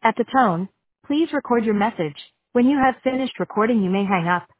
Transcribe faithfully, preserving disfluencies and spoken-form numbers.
At the tone, please record your message. When you have finished recording, you may hang up.